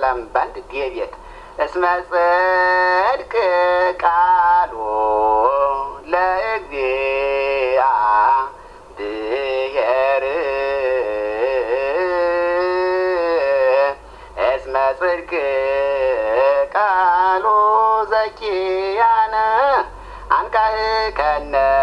አልተጻፈም ባንድ ዲቤት እስመ ጽድቅ ቃሉ ለእግዚአብሔር እስመ ጽድቅ ቃሉ ዘኪያነ አንቃህ ከነ